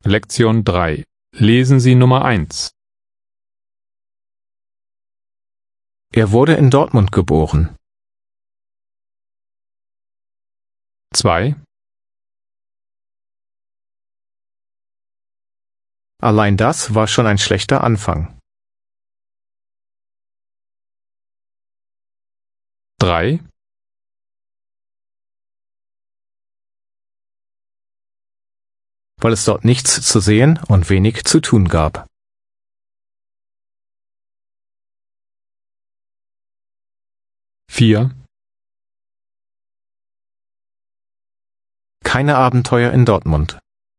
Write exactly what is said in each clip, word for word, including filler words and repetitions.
Lektion drei. Lesen Sie Nummer eins. Er wurde in Dortmund geboren. zwei. Allein das war schon ein schlechter Anfang. drei. Weil es dort nichts zu sehen und wenig zu tun gab. vier. Keine Abenteuer in Dortmund.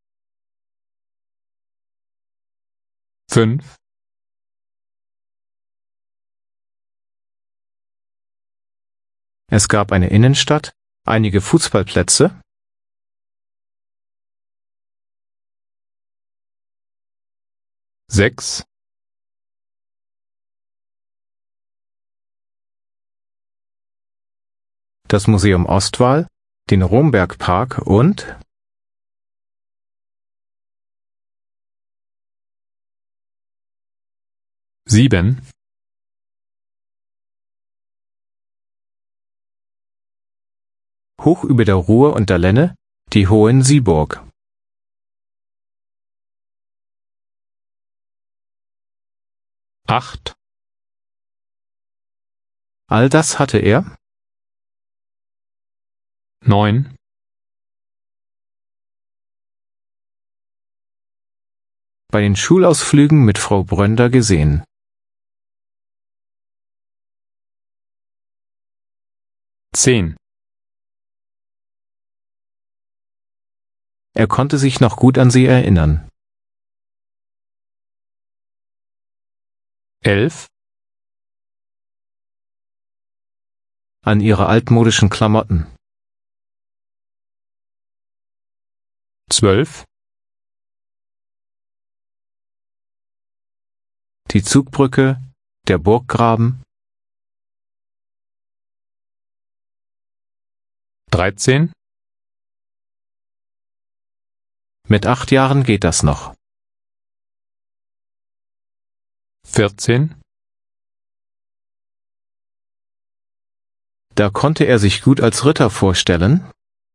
fünf. Es gab eine Innenstadt, einige Fußballplätze, sechs. das Museum Ostwall, den Rombergpark und sieben. hoch über der Ruhr und der Lenne die Hohensieburg. acht. All das hatte er, neun. bei den Schulausflügen mit Frau Brönder gesehen. zehn. Er konnte sich noch gut an sie erinnern. elf. An ihre altmodischen Klamotten. zwölf. Die Zugbrücke, der Burggraben, dreizehn. mit acht Jahren geht das noch. vierzehn. Da konnte er sich gut als Ritter vorstellen.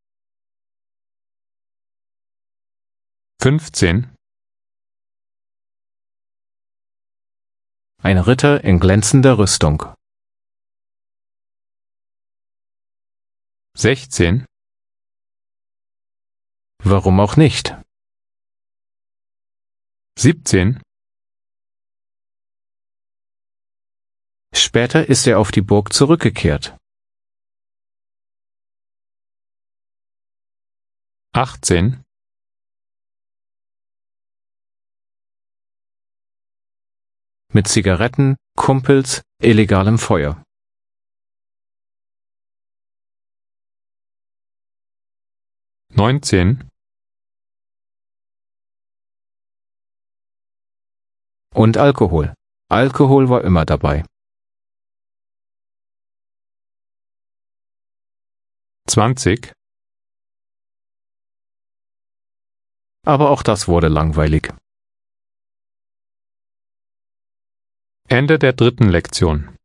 fünfzehn. Ein Ritter in glänzender Rüstung. sechzehn. Warum auch nicht? siebzehn. Später ist er auf die Burg zurückgekehrt. achtzehn. Mit Zigaretten, Kumpels, illegalem Feuer. neunzehn. Und Alkohol. Alkohol war immer dabei. zwanzig. Aber auch das wurde langweilig. Ende der dritten Lektion.